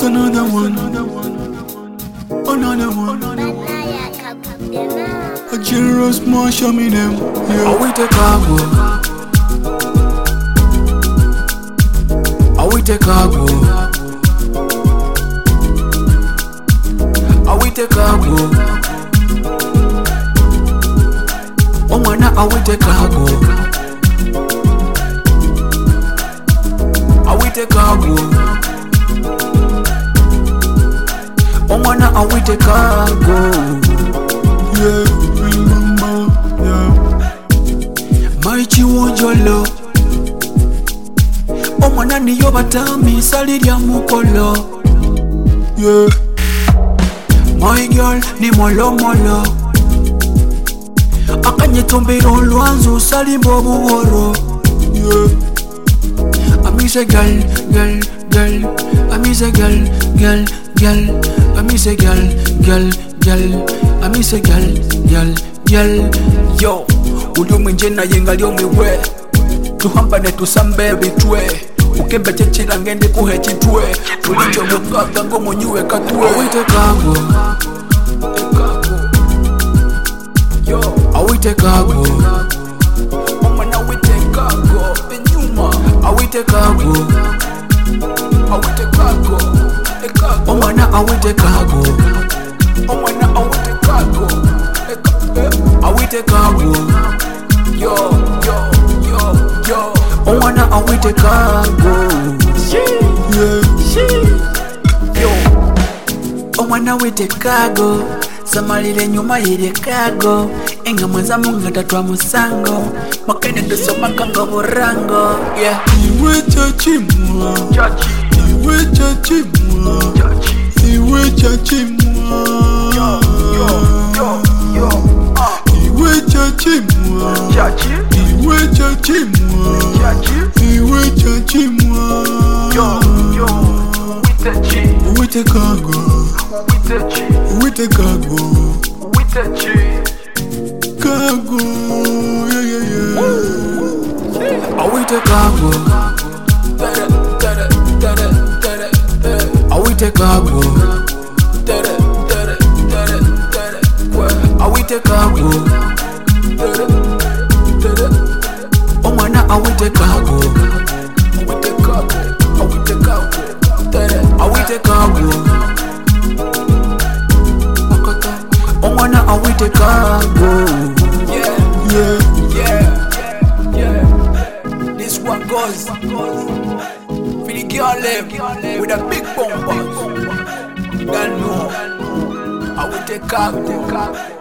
Just another one. Another one. A generous man, show me them. Yeah. I will take cargo. I will take cargo. I will take cargo. Oh man, I will take cargo. I will take cargo. Oh man, I will take cargo. Yeah, remember, yeah. Maichi wonjolo. Oh man, ni yo batami sali ya mukolo. Yeah. My girl ni molo molo. Akanye tombero lwanzo sali mbobu woro. Yeah. I miss a girl. I miss a girl. I miss a girl. I miss a girl. Yo, ulimu njena yenga liyo miwe. Tuhamba ne tusambe bitwe. Ukembe chechila ngende kuhe chitwe. Ulicho mukaka ngomo nyue katwe. Awite kago. Yo, awite kago. Omana awite kago. Benyuma, awite kago. Awite kago. Omana awite kago. Omana awite kago. Awite kago. Yo. Omana awite kago. Yo. Omana awite kago. Samalile nyuma yile kago. Enga mwanza munga tatwa musango. Makene tusoma kanga burango. Yeah. Iwe chachimwa. Iwe chachimwa. Iwe chachimwa. Iwe chachimwa. Iwe chachimwa. Iwe chachimwa. Uwite kago. Uwite kago. Kago. Yeah. Uwite kago. Awite kago. Awite kago. Oh man, awite kago. Awite kago. Oh man, awite kago. Yeah. This one goes. Philly girl with a big bumper. You don't know. I will take cargo.